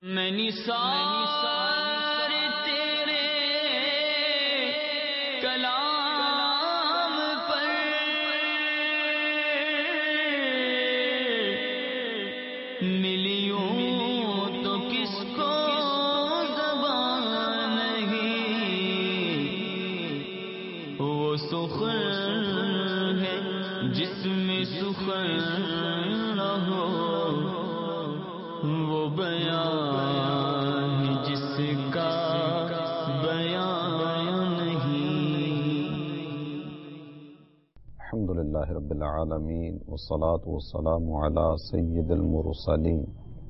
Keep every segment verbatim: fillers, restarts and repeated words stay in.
میں نثار تیرے کلام پر ملیوں تو کس کو زبان نہیں، وہ سخن ہے جس میں سخن نہ ہو، وہ بیان جس کا بیان نہیں۔ الحمدللہ رب العالمین والصلاة والسلام علی سید المرسلین،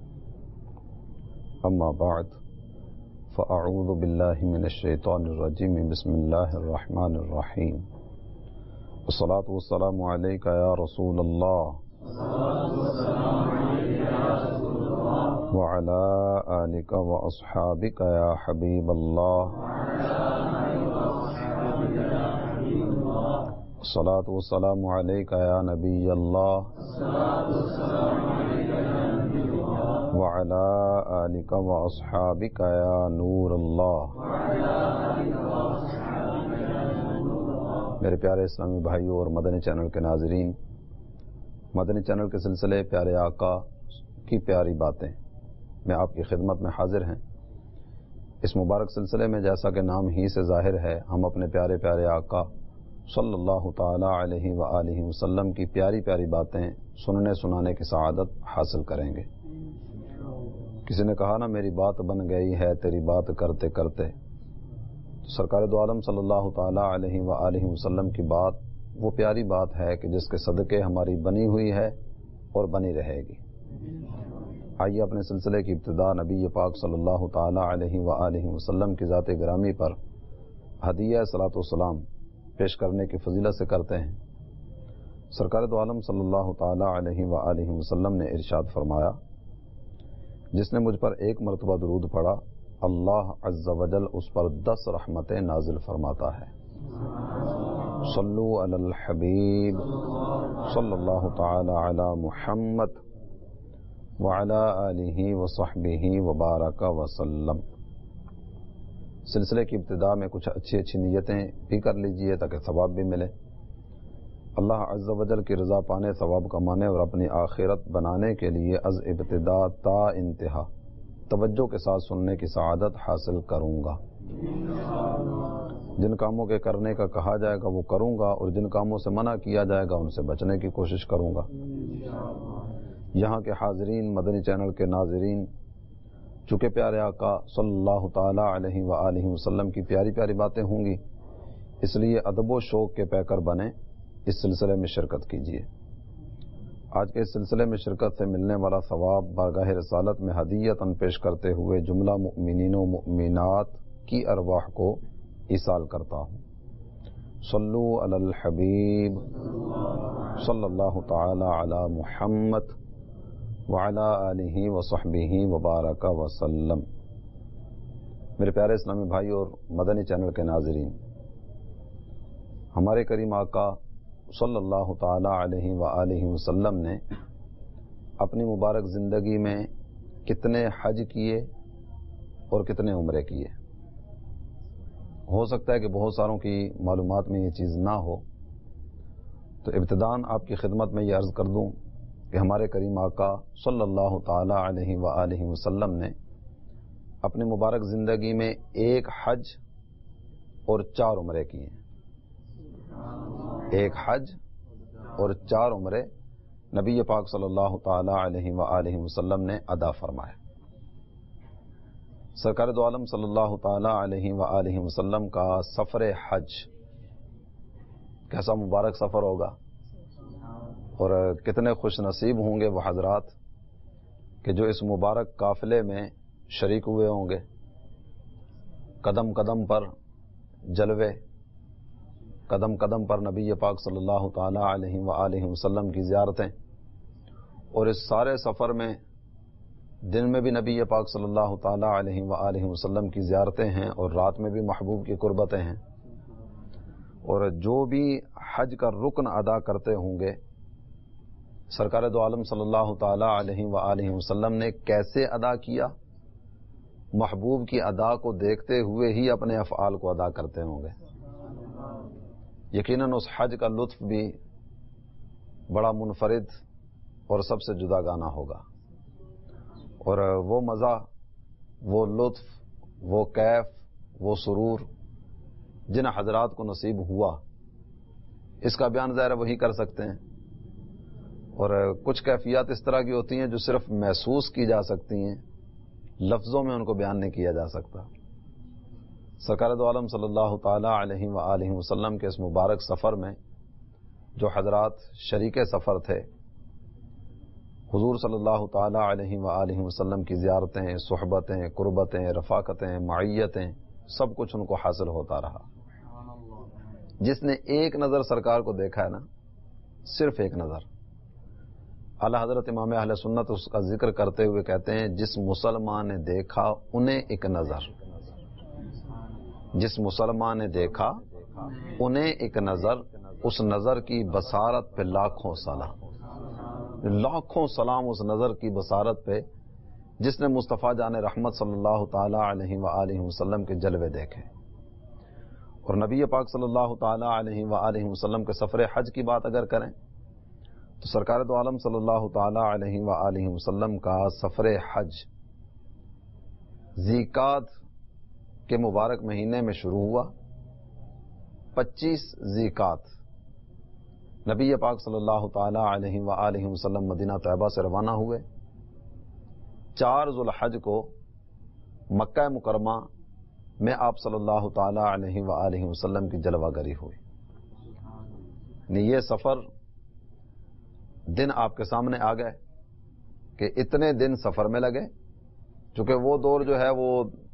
اما بعد فاعوذ باللہ من الشیطان الرجیم، بسم اللہ الرحمن الرحیم۔ والصلاة والسلام علیک یا رسول اللہ وعلى آلك وأصحابك يا حبيب الله، الصلاة والسلام عليك يا نبي الله وعلى آلك وأصحابك يا نور الله۔ میرے پیارے اسلامی بھائیوں اور مدنی چینل کے ناظرین، مدنی چینل کے سلسلے پیارے آقا کی پیاری باتیں میں آپ کی خدمت میں حاضر ہیں۔ اس مبارک سلسلے میں جیسا کہ نام ہی سے ظاہر ہے، ہم اپنے پیارے پیارے آقا صلی اللہ تعالی علیہ وآلہ وسلم کی پیاری پیاری باتیں سننے سنانے کی سعادت حاصل کریں گے۔ کسی نے کہا نا میری بات بن گئی ہے تیری بات کرتے کرتے، سرکار دو عالم صلی اللہ تعالی علیہ وآلہ وسلم کی بات وہ پیاری بات ہے کہ جس کے صدقے ہماری بنی ہوئی ہے اور بنی رہے گی۔ آئیے اپنے سلسلے کی ابتدا نبی پاک صلی اللہ تعالی علیہ وآلہ وسلم کی ذات گرامی پر ہدیہ صلاۃ والسلام پیش کرنے کی فضیلت سے کرتے ہیں۔ سرکار دو عالم صلی اللہ تعالی علیہ وآلہ وسلم نے ارشاد فرمایا، جس نے مجھ پر ایک مرتبہ درود پڑھا، اللہ عز و جل اس پر دس رحمتیں نازل فرماتا ہے۔ صلو علی الحبیب صلی اللہ تعالی علی محمد وعلی آلہ وصحبہ وبارک وسلم۔ سلسلے کی ابتدا میں کچھ اچھی اچھی نیتیں بھی کر لیجئے تاکہ ثواب بھی ملے۔ اللہ عز و جل کی رضا پانے، ثواب کمانے اور اپنی آخرت بنانے کے لیے از ابتدا تا انتہا توجہ کے ساتھ سننے کی سعادت حاصل کروں گا۔ جن کاموں کے کرنے کا کہا جائے گا وہ کروں گا، اور جن کاموں سے منع کیا جائے گا ان سے بچنے کی کوشش کروں گا۔ یہاں کے حاضرین، مدنی چینل کے ناظرین، چونکہ پیارے آقا صلی اللہ تعالی علیہ وآلہ وسلم کی پیاری پیاری باتیں ہوں گی، اس لیے ادب و شوق کے پیکر بنے، اس سلسلے میں شرکت کیجیے۔ آج کے اس سلسلے میں شرکت سے ملنے والا ثواب بارگاہ رسالت میں ہدیتاً پیش کرتے ہوئے جملہ مؤمنین و مؤمنات کی ارواح کو ایصال کرتا ہوں۔ صلو علی الحبیب صلی اللہ تعالی علی محمد وعلی آلہ وصحبہ وبارک وسلم۔ میرے پیارے اسلامی بھائی اور مدنی چینل کے ناظرین، ہمارے کریم آقا صلی اللہ تعالی علیہ وآلہ وسلم نے اپنی مبارک زندگی میں کتنے حج کیے اور کتنے عمرے کیے۔ ہو سکتا ہے کہ بہت ساروں کی معلومات میں یہ چیز نہ ہو، تو ابتداً آپ کی خدمت میں یہ عرض کر دوں کہ ہمارے کریم آقا صلی اللہ تعالی علیہ وآلہ وسلم نے اپنی مبارک زندگی میں ایک حج اور چار عمرے کیے۔ ایک حج اور چار عمرے نبی پاک صلی اللہ تعالی علیہ وآلہ وسلم نے ادا فرمائے۔ سرکار دو عالم صلی اللہ تعالی علیہ وآلہ وسلم کا سفر حج کیسا مبارک سفر ہوگا، اور کتنے خوش نصیب ہوں گے وہ حضرات کہ جو اس مبارک قافلے میں شریک ہوئے ہوں گے۔ قدم قدم پر جلوے، قدم قدم پر نبی پاک صلی اللہ تعالی علیہ وآلہ وسلم کی زیارتیں، اور اس سارے سفر میں دن میں بھی نبی پاک صلی اللہ تعالی علیہ وآلہ وسلم کی زیارتیں ہیں، اور رات میں بھی محبوب کی قربتیں ہیں۔ اور جو بھی حج کا رکن ادا کرتے ہوں گے، سرکار دو عالم صلی اللہ تعالی علیہ وآلہ وسلم نے کیسے ادا کیا محبوب کی ادا کو دیکھتے ہوئے ہی اپنے افعال کو ادا کرتے ہوں گے. یقیناً اس حج کا لطف بھی بڑا منفرد اور سب سے جدا گانا ہوگا، اور وہ مزہ، وہ لطف، وہ کیف، وہ سرور جن حضرات کو نصیب ہوا، اس کا بیان ظاہر وہی کر سکتے ہیں. اور کچھ کیفیات اس طرح کی ہوتی ہیں جو صرف محسوس کی جا سکتی ہیں، لفظوں میں ان کو بیان نہیں کیا جا سکتا. سرکار دو عالم صلی اللہ تعالی علیہ وآلہ وسلم کے اس مبارک سفر میں جو حضرات شریک سفر تھے، حضور صلی اللہ تعالی علیہ وآلہ وسلم کی زیارتیں، صحبتیں، قربتیں، رفاقتیں، معیتیں، سب کچھ ان کو حاصل ہوتا رہا. جس نے ایک نظر سرکار کو دیکھا ہے نا، صرف ایک نظر، اعلی حضرت امام اہل سنت اس کا ذکر کرتے ہوئے کہتے ہیں جس مسلمان نے دیکھا انہیں ایک نظر، جس مسلمان نے دیکھا انہیں ایک نظر، اس نظر کی بصارت پہ لاکھوں سلام، لاکھوں سلام اس نظر کی بصارت پہ جس نے مصطفیٰ جان رحمت صلی اللہ تعالی علیہ وآلہ وسلم کے جلوے دیکھے. اور نبی پاک صلی اللہ تعالی علیہ وآلہ وسلم کے سفر حج کی بات اگر کریں تو سرکار دو عالم صلی اللہ تعالی علیہ وآلہ وسلم کا سفر حج ذیقعد کے مبارک مہینے میں شروع ہوا. پچیس ذیقعد نبی پاک صلی اللہ تعالی علیہ وآلہ وسلم مدینہ طیبہ سے روانہ ہوئے. چار ذوالحج کو مکہ مکرمہ میں آپ صلی اللہ تعالی علیہ وآلہ وسلم کی جلوہ گری ہوئی. یہ سفر دن آپ کے سامنے آ گئے کہ اتنے دن سفر میں لگے، چونکہ وہ دور جو ہے وہ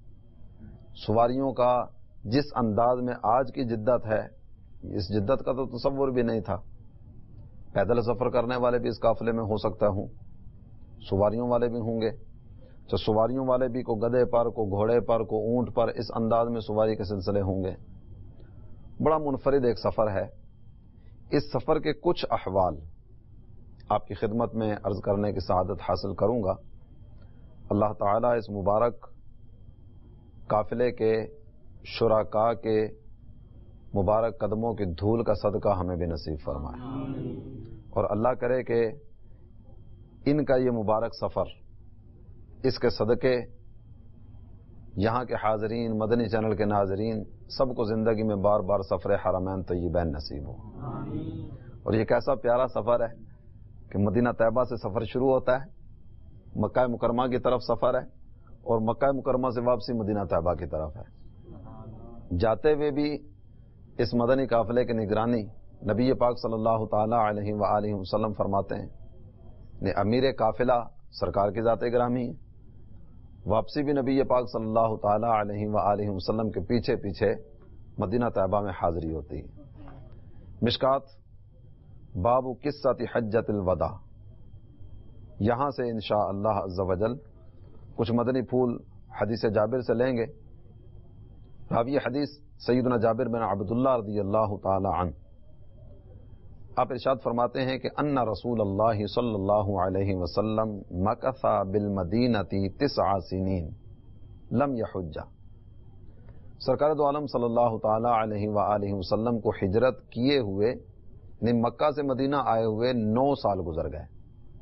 سواریوں کا جس انداز میں آج کی جدت ہے، اس جدت کا تو تصور بھی نہیں تھا. پیدل سفر کرنے والے بھی اس قافلے میں ہو سکتا ہوں، سواریوں والے بھی ہوں گے، تو سواریوں والے بھی کو گدھے پر، کو گھوڑے پر، کو اونٹ پر، اس انداز میں سواری کے سلسلے ہوں گے. بڑا منفرد ایک سفر ہے. اس سفر کے کچھ احوال آپ کی خدمت میں عرض کرنے کی سعادت حاصل کروں گا. اللہ تعالیٰ اس مبارک قافلے کے شرکاء کے مبارک قدموں کی دھول کا صدقہ ہمیں بھی نصیب فرمائے، اور اللہ کرے کہ ان کا یہ مبارک سفر، اس کے صدقے یہاں کے حاضرین، مدنی چینل کے ناظرین سب کو زندگی میں بار بار سفر حرمین طیبین نصیب ہو. اور یہ کیسا پیارا سفر ہے کہ مدینہ طیبہ سے سفر شروع ہوتا ہے، مکہ مکرمہ کی طرف سفر ہے، اور مکہ مکرمہ سے واپسی مدینہ طیبہ کی طرف ہے. جاتے ہوئے بھی اس مدنی قافلے کی نگرانی نبی پاک صلی اللہ تعالی علیہ وآلہ وسلم فرماتے ہیں. امیر قافلہ سرکار کی ذات گرامی ہے، واپسی بھی نبی پاک صلی اللہ تعالی علیہ وآلہ وسلم کے پیچھے پیچھے مدینہ طیبہ میں حاضری ہوتی ہے. مشکات باب قصۃ حجۃ الوداع، یہاں سے انشاءاللہ عز و جل کچھ مدنی پھول حدیث جابر سے لیں گے. راوی حدیث سیدنا جابر بن عبداللہ رضی اللہ تعالی عنہ، آپ ارشاد فرماتے ہیں کہ ان رسول اللہ صلی اللہ علیہ وسلم مکث بالمدینۃ تسع سنین لم یحج. سرکار دو عالم صلی اللہ تعالی علیہ وآلہ وسلم کو ہجرت کیے ہوئے، یعنی مکہ سے مدینہ آئے ہوئے نو سال گزر گئے.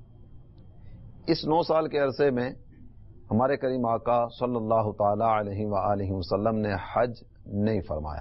اس نو سال کے عرصے میں ہمارے کریم آقا صلی اللہ تعالی علیہ وآلہ وسلم نے حج نہیں فرمایا.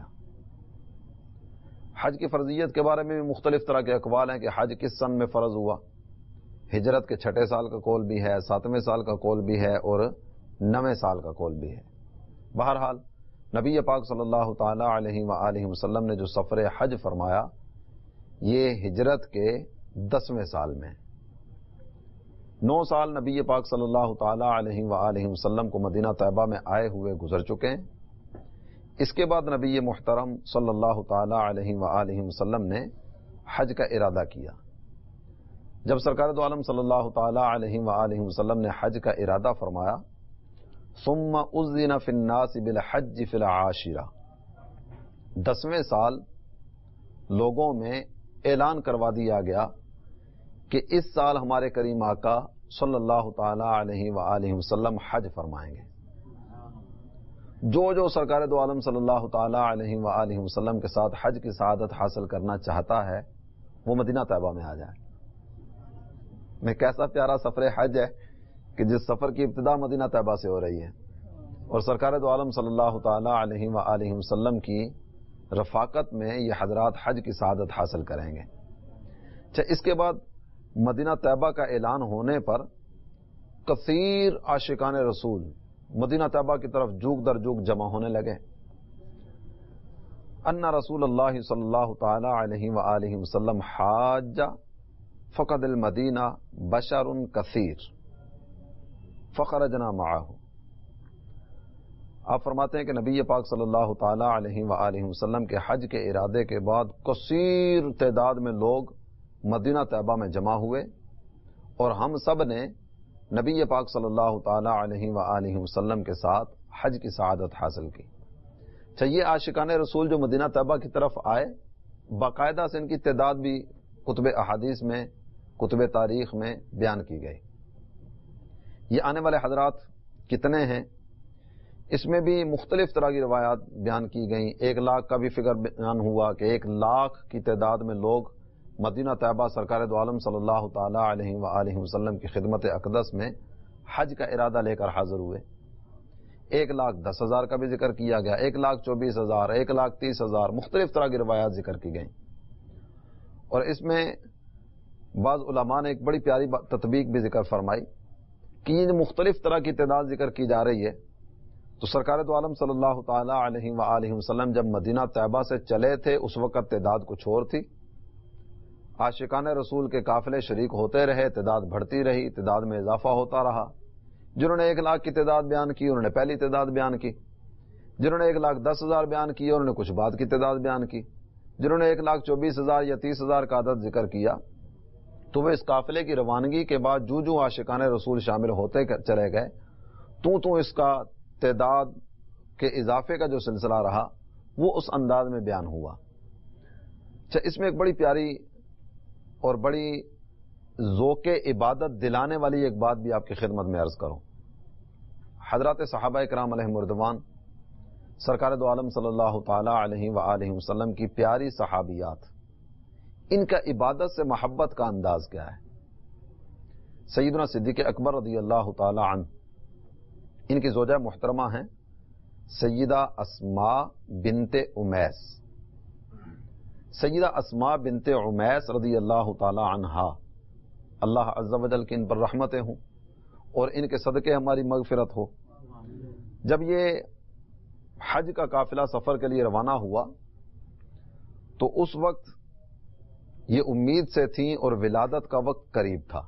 حج کی فرضیت کے بارے میں بھی مختلف طرح کے اقوال ہیں کہ حج کس سن میں فرض ہوا. ہجرت کے چھٹے سال کا قول بھی ہے، ساتویں سال کا قول بھی ہے، اور نویں سال کا قول بھی ہے. بہرحال نبی پاک صلی اللہ تعالی علیہ وآلہ وسلم نے جو سفر حج فرمایا یہ ہجرت کے دسویں سال میں. نو سال نبی پاک صلی اللہ تعالی علیہ وآلہ وسلم کو مدینہ طیبہ میں آئے ہوئے گزر چکے ہیں. اس کے بعد نبی محترم صلی اللہ تعالی علیہ وآلہ وسلم نے حج کا ارادہ کیا. جب سرکار دو عالم صلی اللہ تعالی علیہ وآلہ وسلم نے حج کا ارادہ فرمایا، ثم اذن فی الناس بالحج فی العاشرہ، دسویں سال لوگوں میں اعلان کروا دیا گیا کہ اس سال ہمارے کریم آقا صلی اللہ تعالی علیہ وآلہ وسلم حج فرمائیں گے. جو جو سرکار دو عالم صلی اللہ تعالی علیہ وآلہ وسلم کے ساتھ حج کی سعادت حاصل کرنا چاہتا ہے وہ مدینہ طیبہ میں آ جائے. میں کیسا پیارا سفر حج ہے کہ جس سفر کی ابتدا مدینہ طیبہ سے ہو رہی ہے اور سرکار دو عالم صلی اللہ تعالی علیہ وآلہ وسلم کی رفاقت میں یہ حضرات حج کی سعادت حاصل کریں گے. اچھا، اس کے بعد مدینہ طیبہ کا اعلان ہونے پر کثیر عاشقان رسول مدینہ طیبہ کی طرف جوگ در جوگ جمع ہونے لگے. ان رسول اللہ صلی اللہ تعالی علیہ وآلہ وسلم حاج فقد المدینہ بشر کثیر فخرجنا معہ. آپ فرماتے ہیں کہ نبی پاک صلی اللہ تعالی علیہ وآلہ وسلم کے حج کے ارادے کے بعد کثیر تعداد میں لوگ مدینہ طیبہ میں جمع ہوئے اور ہم سب نے نبی پاک صلی اللہ تعالی علیہ وآلہ وسلم کے ساتھ حج کی سعادت حاصل کی. چاہیے عاشقان رسول جو مدینہ طیبہ کی طرف آئے، باقاعدہ سے ان کی تعداد بھی کتب احادیث میں، کتب تاریخ میں بیان کی گئی. یہ آنے والے حضرات کتنے ہیں اس میں بھی مختلف طرح کی روایات بیان کی گئیں. ایک لاکھ کا بھی فگر بیان ہوا کہ ایک لاکھ کی تعداد میں لوگ مدینہ طیبہ سرکار دو عالم صلی اللہ تعالی علیہ وآلہ وسلم کی خدمت اقدس میں حج کا ارادہ لے کر حاضر ہوئے. ایک لاکھ دس ہزار کا بھی ذکر کیا گیا، ایک لاکھ چوبیس ہزار، ایک لاکھ تیس ہزار، مختلف طرح کی روایات ذکر کی گئیں. اور اس میں بعض علماء نے ایک بڑی پیاری تطبیق بھی ذکر فرمائی کہ یہ مختلف طرح کی تعداد ذکر کی جا رہی ہے تو سرکار دو عالم صلی اللہ تعالی علیہ وآلہ وسلم جب مدینہ طیبہ سے چلے تھے اس وقت تعداد کچھ اور تھی. عاشقان رسول کے قافلے شریک ہوتے رہے، تعداد بڑھتی رہی، تعداد میں اضافہ ہوتا رہا. جنہوں نے ایک لاکھ کی تعداد بیان کی انہوں نے پہلی تعداد بیان کی، جنہوں نے ایک لاکھ دس ہزار بیان کی انہوں نے کچھ بعد کی تعداد بیان کی، جنہوں نے ایک لاکھ چوبیس ہزار یا تیس ہزار کا عدد ذکر کیا. تو وہ اس قافلے کی روانگی کے بعد جو جو عاشقان رسول شامل ہوتے چلے گئے تو تو اس کا تعداد کے اضافے کا جو سلسلہ رہا وہ اس انداز میں بیان ہوا. اچھا، اس میں ایک بڑی پیاری اور بڑی ذوق عبادت دلانے والی ایک بات بھی آپ کی خدمت میں عرض کروں. حضرات صحابہ کرام علیہم رضوان سرکار دو عالم صلی اللہ تعالی علیہ وآلہ وسلم کی پیاری صحابیات، ان کا عبادت سے محبت کا انداز کیا ہے. سیدنا صدیق اکبر رضی اللہ تعالی عنہ، ان کی زوجہ محترمہ ہیں سیدہ اسماء بنت امیس. سیدہ اسماء بنت امیس رضی اللہ تعالی عنہا، اللہ عز و جل کی ان پر رحمتیں ہوں اور ان کے صدقے ہماری مغفرت ہو. جب یہ حج کا قافلہ سفر کے لیے روانہ ہوا تو اس وقت یہ امید سے تھیں اور ولادت کا وقت قریب تھا.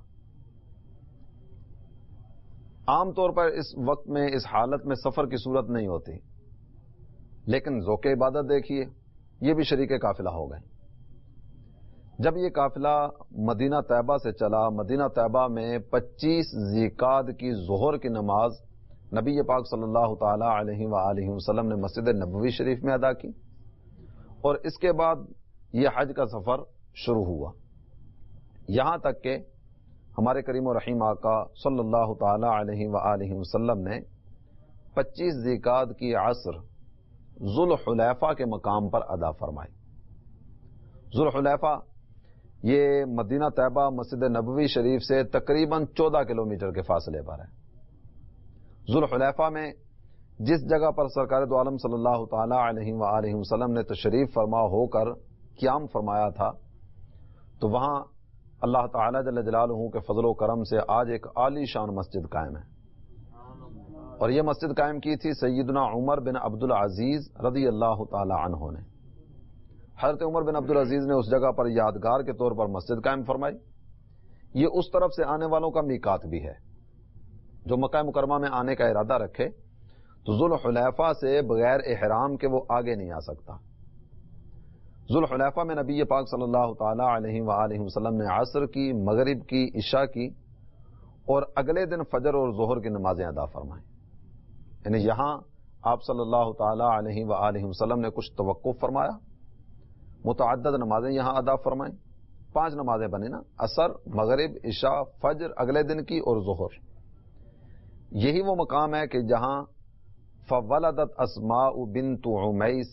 عام طور پر اس وقت میں اس حالت میں سفر کی صورت نہیں ہوتی، لیکن ذوق عبادت دیکھیے، یہ بھی شریک قافلہ ہو گئے. جب یہ قافلہ مدینہ طیبہ سے چلا، مدینہ طیبہ میں پچیس ذیقعد کی ظہر کی نماز نبی پاک صلی اللہ تعالی علیہ وآلہ وسلم نے مسجد نبوی شریف میں ادا کی اور اس کے بعد یہ حج کا سفر شروع ہوا. یہاں تک کہ ہمارے کریم و رحیم آقا صلی اللہ تعالی علیہ وآلہ وسلم نے پچیس ذیقعد کی عصر ذوالحلیفہ کے مقام پر ادا فرمائی. ذوالحلیفہ یہ مدینہ طیبہ مسجد نبوی شریف سے تقریباً چودہ کلومیٹر کے فاصلے پر ہے. ذوالحلیفہ میں جس جگہ پر سرکار دو عالم صلی اللہ تعالی علیہ وآلہ وسلم نے تشریف فرما ہو کر قیام فرمایا تھا تو وہاں اللہ تعالی جل جلالہ کے فضل و کرم سے آج ایک عالی شان مسجد قائم ہے. اور یہ مسجد قائم کی تھی سیدنا عمر بن عبد العزیز رضی اللہ تعالی عنہ نے. حضرت عمر بن عبد العزیز نے اس جگہ پر یادگار کے طور پر مسجد قائم فرمائی. یہ اس طرف سے آنے والوں کا میقات بھی ہے، جو مکہ مکرمہ میں آنے کا ارادہ رکھے تو ذوالحلیفہ سے بغیر احرام کے وہ آگے نہیں آ سکتا. ذوالحلیفہ میں نبی پاک صلی اللہ تعالی علیہ وآلہ وسلم نے عصر کی، مغرب کی، عشاء کی اور اگلے دن فجر اور ظہر کی نمازیں ادا فرمائیں. یعنی یہاں آپ صلی اللہ تعالی علیہ وآلہ وسلم نے کچھ توقف فرمایا، متعدد نمازیں یہاں ادا فرمائیں. پانچ نمازیں بنی نا، عصر، مغرب، عشاء، فجر اگلے دن کی اور ظہر. یہی وہ مقام ہے کہ جہاں فولدت اسماء بنت عمیس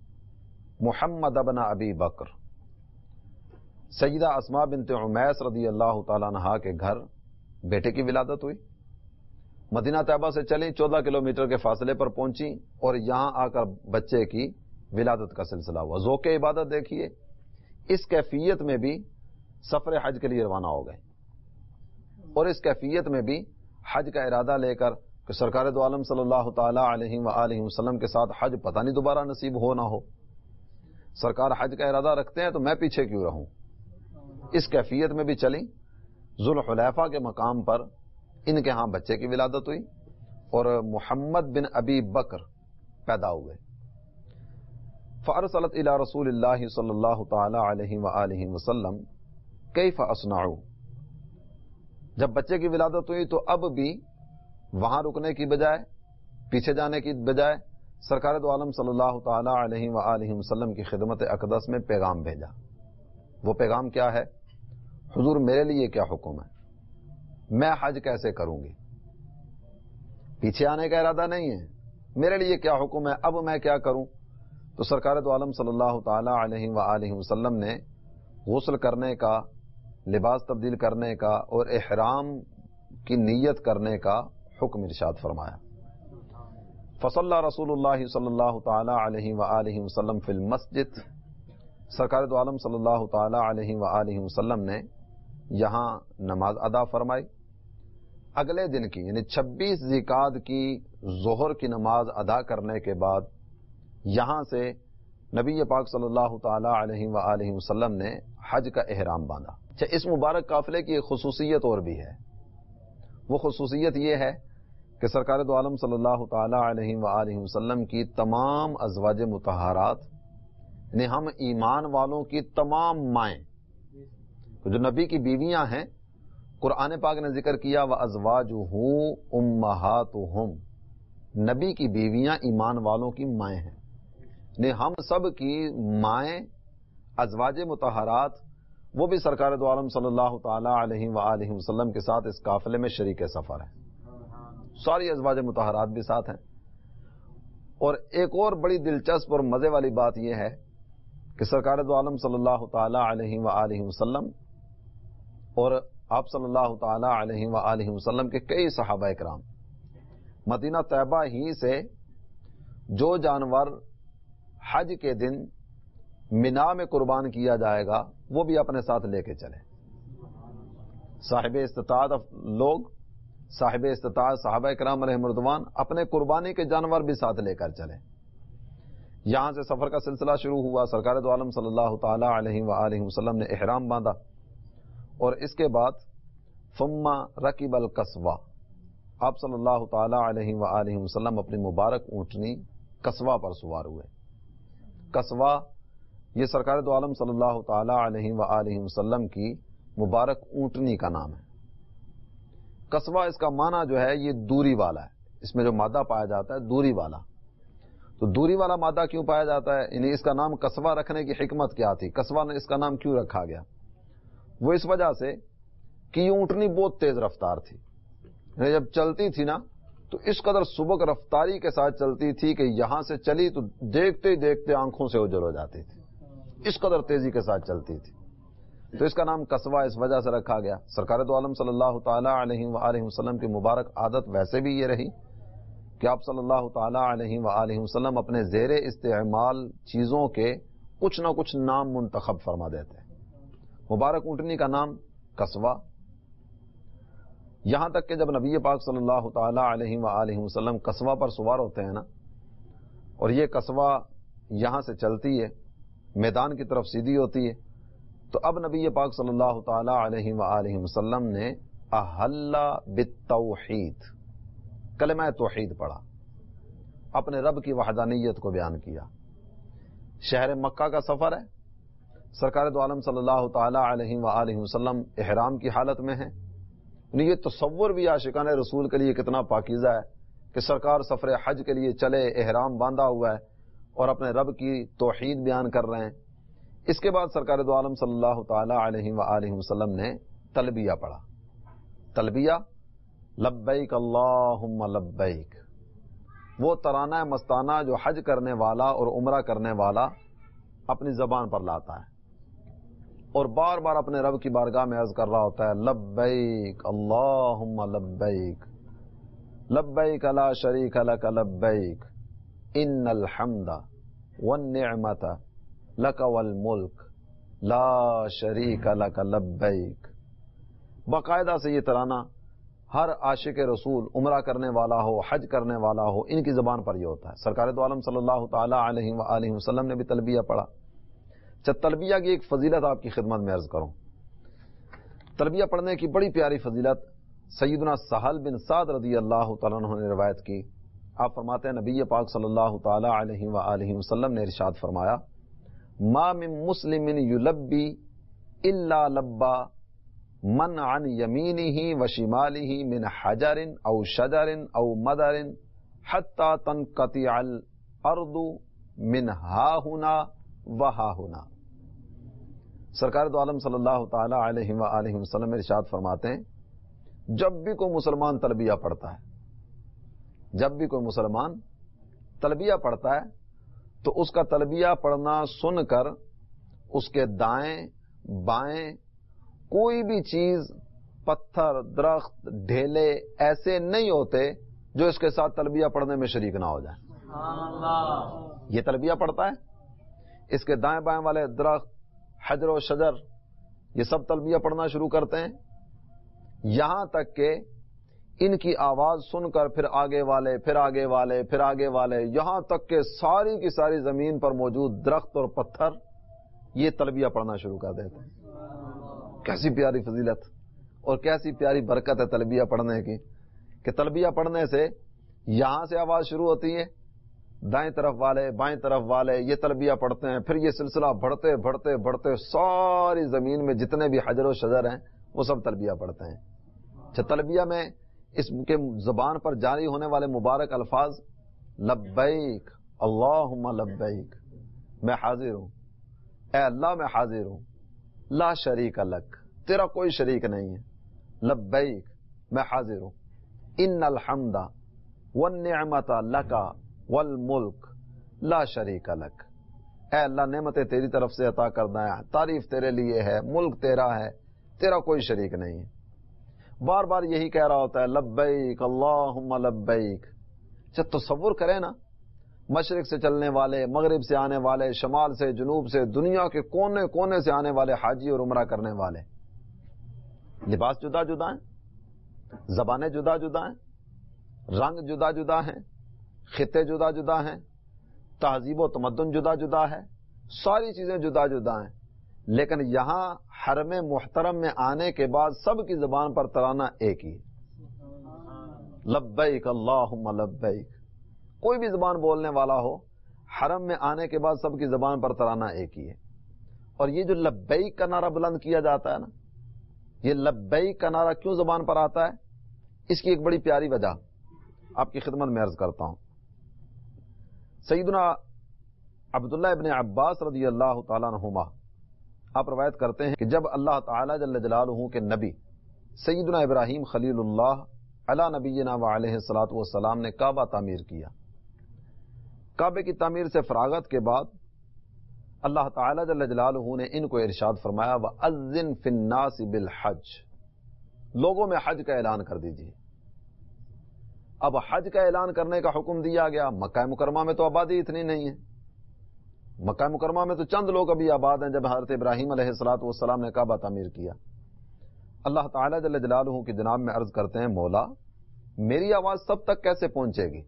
محمد بن ابی بکر، سیدہ اسماء بنت عمیس رضی اللہ تعالیٰ عنہا کے گھر بیٹے کی ولادت ہوئی. مدینہ طیبہ سے چلیں، چودہ کلومیٹر کے فاصلے پر پہنچی اور یہاں آ کر بچے کی ولادت کا سلسلہ ہوا. ذوق عبادت دیکھیے، اس کیفیت میں بھی سفر حج کے لیے روانہ ہو گئے، اور اس کیفیت میں بھی حج کا ارادہ لے کر کہ سرکار دو عالم صلی اللہ تعالی علیہ وآلہ وسلم کے ساتھ حج پتہ نہیں دوبارہ نصیب ہو نہ ہو. سرکار حج کا ارادہ رکھتے ہیں تو میں پیچھے کیوں رہوں. اس کیفیت میں بھی چلیں. ذوالحلیفہ کے مقام پر ان کے ہاں بچے کی ولادت ہوئی اور محمد بن ابی بکر پیدا ہوئے. فارسلت الی رسول اللہ صلی اللہ تعالی علیہ وآلہ وسلم کیف اصنع. جب بچے کی ولادت ہوئی تو اب بھی وہاں رکنے کی بجائے، پیچھے جانے کی بجائے سرکار دو عالم صلی اللہ تعالی علیہ وآلہ وسلم کی خدمت اقدس میں پیغام بھیجا. وہ پیغام کیا ہے؟ حضور میرے لیے کیا حکم ہے، میں حج کیسے کروں گی؟ پیچھے آنے کا ارادہ نہیں ہے، میرے لیے کیا حکم ہے، اب میں کیا کروں؟ تو سرکار دو عالم صلی اللہ تعالی علیہ وآلہ وسلم نے غسل کرنے کا، لباس تبدیل کرنے کا اور احرام کی نیت کرنے کا حکم ارشاد فرمایا. فصلی رسول اللہ صلی اللہ تعالی علیہ وآلہ وسلم فی المسجد. سرکار دو عالم صلی اللہ تعالی علیہ وآلہ وسلم نے یہاں نماز ادا فرمائی. اگلے دن کی یعنی چھبیس ذی-القعدہ کی ظہر کی نماز ادا کرنے کے بعد یہاں سے نبی پاک صلی اللہ تعالی علیہ وآلہ وسلم نے حج کا احرام باندھا. اچھا، اس مبارک قافلے کی ایک خصوصیت اور بھی ہے. وہ خصوصیت یہ ہے کہ سرکار دو عالم صلی اللہ تعالی علیہ وآلہ وسلم کی تمام ازواج مطہرات، یعنی ہم ایمان والوں کی تمام مائیں جو نبی کی بیویاں ہیں، قرآن پاک نے ذکر کیا وَأَزْوَاجُهُ أُمَّهَاتُهُمْ، نبی کی بیویاں ایمان والوں کی مائیں ہیں. یعنی ہم سب کی مائیں ازواج مطہرات وہ بھی سرکار دو عالم صلی اللہ تعالی علیہ وآلہ وسلم کے ساتھ اس قافلے میں شریک سفر ہیں. ساری ازواج مطہرات بھی ساتھ ہیں. اور ایک اور بڑی دلچسپ اور مزے والی بات یہ ہے کہ سرکار دو عالم صلی اللہ تعالی علیہ وآلہ وسلم اور آپ صلی اللہ تعالی علیہ وآلہ وسلم کے کئی صحابہ اکرام مدینہ طیبہ ہی سے جو جانور حج کے دن منا میں قربان کیا جائے گا وہ بھی اپنے ساتھ لے کے چلے. صاحب استطاعت لوگ، صاحب استطاعت صحابہ اکرام علیہ رضوان اپنے قربانی کے جانور بھی ساتھ لے کر چلے. یہاں سے سفر کا سلسلہ شروع ہوا. سرکار دو عالم صلی اللہ تعالی علیہ وآلہ وسلم نے احرام باندھا اور اس کے بعد ثم رکب القصوہ، آپ صلی اللہ تعالی علیہ وآلہ وسلم اپنی مبارک اونٹنی قصوہ پر سوار ہوئے. قصوہ یہ سرکار دو عالم صلی اللہ تعالی علیہ وآلہ وسلم کی مبارک اونٹنی کا نام ہے. قصوہ اس کا معنی جو ہے یہ دوری والا ہے. اس میں جو مادہ پایا جاتا ہے دوری والا. تو دوری والا مادہ کیوں پایا جاتا ہے؟ یعنی اس کا نام قصوہ رکھنے کی حکمت کیا تھی؟ قصوہ نے اس کا نام کیوں رکھا گیا؟ وہ اس وجہ سے کہ یہ اونٹنی بہت تیز رفتار تھی. یعنی جب چلتی تھی نا تو اس قدر سبک رفتاری کے ساتھ چلتی تھی کہ یہاں سے چلی تو دیکھتے ہی دیکھتے آنکھوں سے اوجھل ہو جاتی تھی. اس قدر تیزی کے ساتھ چلتی تھی. تو اس کا نام قصوہ اس وجہ سے رکھا گیا. سرکار دو عالم صلی اللہ تعالی علیہ وآلہ وسلم کی مبارک عادت ویسے بھی یہ رہی کہ آپ صلی اللہ تعالی علیہ وآلہ وسلم اپنے زیر استعمال چیزوں کے کچھ نہ کچھ نام منتخب فرما دیتے. مبارک اونٹنی کا نام قصوہ. یہاں تک کہ جب نبی پاک صلی اللہ تعالی علیہ وآلہ وسلم قصوہ پر سوار ہوتے ہیں نا، اور یہ قصوہ یہاں سے چلتی ہے، میدان کی طرف سیدھی ہوتی ہے، تو اب نبی پاک صلی اللہ تعالی علیہ وآلہ وسلم نے احل بالتوحید، کلمہ توحید پڑھا، اپنے رب کی وحدانیت کو بیان کیا. شہر مکہ کا سفر ہے. سرکار دو عالم صلی اللہ تعالی علیہ وآلہ وسلم احرام کی حالت میں ہیں. یہ تصور بھی عاشقان رسول کے لیے کتنا پاکیزہ ہے کہ سرکار سفر حج کے لیے چلے، احرام باندھا ہوا ہے اور اپنے رب کی توحید بیان کر رہے ہیں. اس کے بعد سرکار دو عالم صلی اللہ تعالی علیہ وآلہ وسلم نے تلبیہ پڑھا. تلبیہ لبیک اللہم لبیک، وہ ترانہ مستانہ جو حج کرنے والا اور عمرہ کرنے والا اپنی زبان پر لاتا ہے اور بار بار اپنے رب کی بارگاہ میں عرض کر رہا ہوتا ہے لبیک اللہم لبیک لبیک لا شریک لک لبیک ان الحمد والنعمت لک والملک لا شریک لک لبیک. باقاعدہ سے یہ ترانہ ہر عاشق رسول عمرہ کرنے والا ہو حج کرنے والا ہو ان کی زبان پر یہ ہوتا ہے. سرکار دو عالم صلی اللہ تعالی علیہ وآلہ وسلم نے بھی تلبیہ پڑھا. جب تلبیہ کی ایک فضیلت آپ کی خدمت میں عرض کروں. تلبیہ پڑھنے کی بڑی پیاری فضیلت سیدنا سہل بن سعد رضی اللہ تعالیٰ عنہ نے روایت کی. آپ فرماتے ہیں نبی پاک صلی اللہ تعالی علیہ وآلہ وسلم نے ارشاد فرمایا ما من مسلم یلبی الا لبا من عن یمینہ وشمالہ من حجر او شجر او مدر حتی تنقطع الارض من ہاہنا وہاہنا. سرکار دو عالم صلی اللہ تعالی علیہ وآلہ وسلم ارشاد فرماتے ہیں جب بھی کوئی مسلمان تلبیہ پڑھتا ہے جب بھی کوئی مسلمان تلبیہ پڑھتا ہے تو اس کا تلبیہ پڑھنا سن کر اس کے دائیں بائیں کوئی بھی چیز پتھر درخت ڈھیلے ایسے نہیں ہوتے جو اس کے ساتھ تلبیہ پڑھنے میں شریک نہ ہو جائے. یہ تلبیہ پڑھتا ہے اس کے دائیں بائیں والے درخت حجر و شجر یہ سب تلبیہ پڑھنا شروع کرتے ہیں یہاں تک کہ ان کی آواز سن کر پھر آگے والے پھر آگے والے پھر آگے والے یہاں تک کہ ساری کی ساری زمین پر موجود درخت اور پتھر یہ تلبیہ پڑھنا شروع کر دیتے ہیں. کیسی پیاری فضیلت اور کیسی پیاری برکت ہے تلبیہ پڑھنے کی کہ تلبیہ پڑھنے سے یہاں سے آواز شروع ہوتی ہے دائیں طرف والے بائیں طرف والے یہ تلبیہ پڑھتے ہیں پھر یہ سلسلہ بڑھتے بڑھتے بڑھتے ساری زمین میں جتنے بھی حجر و شجر ہیں وہ سب تلبیہ پڑھتے ہیں. اچھا تلبیہ میں اس کے زبان پر جاری ہونے والے مبارک الفاظ لبیک اللہم لبیک میں حاضر ہوں اے اللہ میں حاضر ہوں لا شریک لک تیرا کوئی شریک نہیں ہے لبیک میں حاضر ہوں ان الحمد والنعمت لک والملک لا شریک لک اے اللہ نعمتیں تیری طرف سے عطا کردہ ہے تعریف تیرے لیے ہے ملک تیرا ہے تیرا کوئی شریک نہیں ہے. بار بار یہی کہہ رہا ہوتا ہے لبیک اللہم لبیک. جب تصور کریں نا مشرق سے چلنے والے مغرب سے آنے والے شمال سے جنوب سے دنیا کے کونے کونے سے آنے والے حاجی اور عمرہ کرنے والے لباس جدا جدا ہیں زبانیں جدا جدا ہیں رنگ جدا جدا ہیں خطے جدا جدا ہیں تہذیب و تمدن جدا جدا ہے ساری چیزیں جدا جدا ہیں لیکن یہاں حرم محترم میں آنے کے بعد سب کی زبان پر ترانہ ایک ہی لبیک اللہم لبیک. کوئی بھی زبان بولنے والا ہو حرم میں آنے کے بعد سب کی زبان پر ترانہ ایک ہی ہے. اور یہ جو لبیک کا نعرہ بلند کیا جاتا ہے نا یہ لبیک کا نعرہ کیوں زبان پر آتا ہے اس کی ایک بڑی پیاری وجہ آپ کی خدمت میں عرض کرتا ہوں. سیدنا عبداللہ ابن عباس رضی اللہ تعالیٰ عنہما آپ روایت کرتے ہیں کہ جب اللہ تعالی جل جلالہ کے نبی سیدنا ابراہیم خلیل اللہ علی نبینا وعلیہ الصلوۃ والسلام نے کعبہ تعمیر کیا. کعبے کی تعمیر سے فراغت کے بعد اللہ تعالی جل جلالہ نے ان کو ارشاد فرمایا وَأَذِّن فِي النَّاسِ بِالْحَجِّ لوگوں میں حج کا اعلان کر دیجیے. اب حج کا اعلان کرنے کا حکم دیا گیا. مکہ مکرمہ میں تو آبادی اتنی نہیں ہے مکہ مکرمہ میں تو چند لوگ ابھی آباد ہیں جب حضرت ابراہیم علیہ الصلوۃ والسلام نے کعبہ تعمیر کیا. اللہ تعالی جل جلالہ کی جناب میں عرض کرتے ہیں مولا میری آواز سب تک کیسے پہنچے گی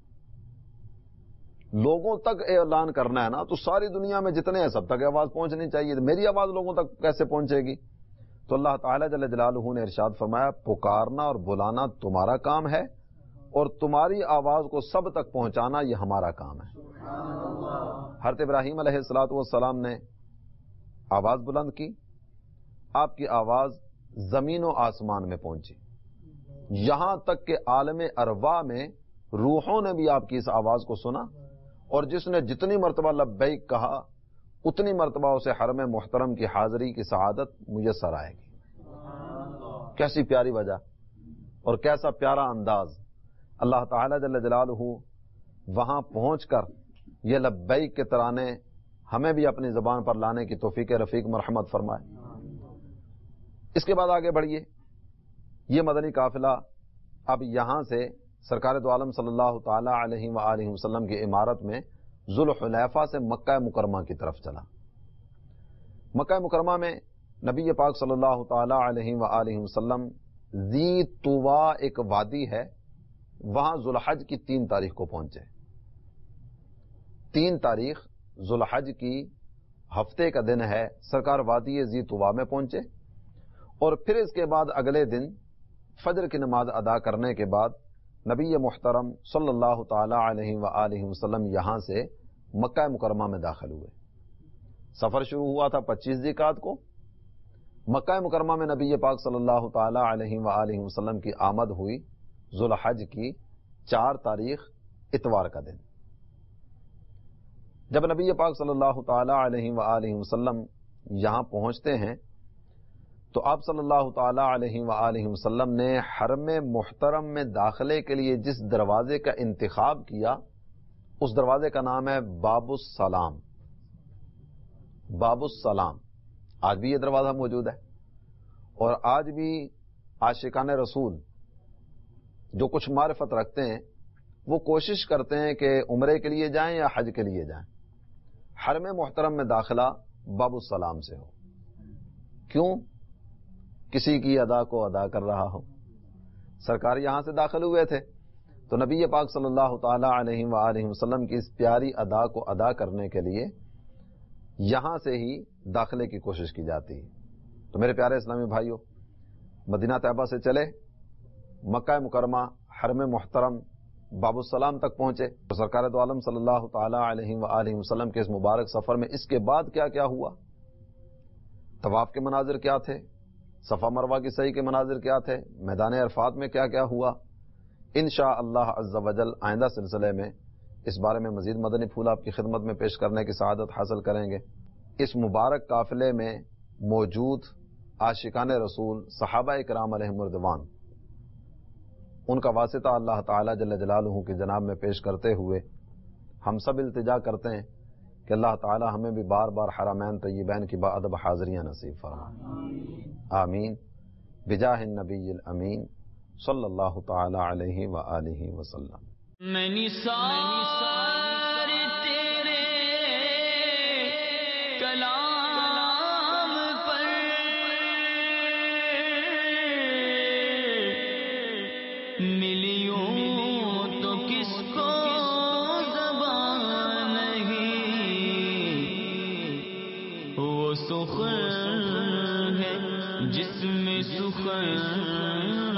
لوگوں تک اعلان کرنا ہے نا تو ساری دنیا میں جتنے ہیں سب تک آواز پہنچنی چاہیے میری آواز لوگوں تک کیسے پہنچے گی. تو اللہ تعالی جل جلالہ نے ارشاد فرمایا پکارنا اور بلانا تمہارا کام ہے اور تمہاری آواز کو سب تک پہنچانا یہ ہمارا کام ہے. حضرت ابراہیم علیہ الصلوۃ والسلام نے آواز بلند کی آپ کی آواز زمین و آسمان میں پہنچی یہاں تک کہ عالم ارواح میں روحوں نے بھی آپ کی اس آواز کو سنا اور جس نے جتنی مرتبہ لبیک کہا اتنی مرتبہ اسے حرم محترم کی حاضری کی سعادت میسر آئے گی. کیسی پیاری وجہ اور کیسا پیارا انداز. اللہ تعالی جل جلالہ وہاں پہنچ کر یہ لبیک کے ترانے ہمیں بھی اپنی زبان پر لانے کی توفیق رفیق مرحمت فرمائے۔ اس کے بعد آگے بڑھیے، یہ مدنی قافلہ اب یہاں سے سرکار دو عالم صلی اللہ تعالی علیہ وآلہ وسلم کی عمارت میں ذوالحلیفہ سے مکہ مکرمہ کی طرف چلا۔ مکہ مکرمہ میں نبی پاک صلی اللہ تعالی علیہ وآلہ وسلم ذی طوا ایک وادی ہے، وہاں ذوالحج کی تین تاریخ کو پہنچے۔ تین تاریخ ذوالحج کی ہفتے کا دن ہے، سرکار وادی ذی طوا میں پہنچے، اور پھر اس کے بعد اگلے دن فجر کی نماز ادا کرنے کے بعد نبی محترم صلی اللہ تعالی علیہ وآلہ وسلم یہاں سے مکہ مکرمہ میں داخل ہوئے۔ سفر شروع ہوا تھا پچیس ذی القعدہ کو۔ مکہ مکرمہ میں نبی پاک صلی اللہ تعالی علیہ وآلہ وسلم کی آمد ہوئی ذوالحج کی چار تاریخ اتوار کا دن۔ جب نبی پاک صلی اللہ تعالی علیہ وآلہ وسلم یہاں پہنچتے ہیں تو آپ صلی اللہ تعالی علیہ وآلہ وسلم نے حرم محترم میں داخلے کے لیے جس دروازے کا انتخاب کیا اس دروازے کا نام ہے باب السلام۔ باب السلام، آج بھی یہ دروازہ موجود ہے، اور آج بھی عاشقان رسول جو کچھ معرفت رکھتے ہیں وہ کوشش کرتے ہیں کہ عمرے کے لیے جائیں یا حج کے لیے جائیں، حرم محترم میں داخلہ باب السلام سے ہو۔ کیوں؟ کسی کی ادا کو ادا کر رہا ہو۔ سرکار یہاں سے داخل ہوئے تھے تو نبی پاک صلی اللہ تعالی علیہ وآلہ وسلم کی اس پیاری ادا کو ادا کرنے کے لیے یہاں سے ہی داخلے کی کوشش کی جاتی ہے۔ تو میرے پیارے اسلامی بھائیوں، مدینہ طیبہ سے چلے، مکہ مکرمہ حرم محترم باب السلام تک پہنچے تو سرکار دو عالم صلی اللہ تعالی علیہ وآلہ وسلم کے اس مبارک سفر میں اس کے بعد کیا کیا ہوا، طواف کے مناظر کیا تھے، صفا مروہ کی صحیح کے مناظر کیا تھے، میدان عرفات میں کیا کیا ہوا، انشاءاللہ عز و جل آئندہ سلسلے میں اس بارے میں مزید مدنی پھول آپ کی خدمت میں پیش کرنے کی سعادت حاصل کریں گے۔ اس مبارک قافلے میں موجود عاشقان رسول صحابہ کرام علیہم رضوان، ان کا واسطہ اللہ تعالی جل جلالہ کی جناب میں پیش کرتے ہوئے ہم سب التجا کرتے ہیں کہ اللہ تعالی ہمیں بھی بار بار حرمین طیبین کی باادب حاضریاں نصیب فرمائے، آمین، بجاہ النبی الامین صلی اللہ تعالی علیہ وآلہ وسلم۔ میں نثار تیرے کلام پر ملیوں تو کس کو زبان نہیں، وہ سخن ہے جس میں سخن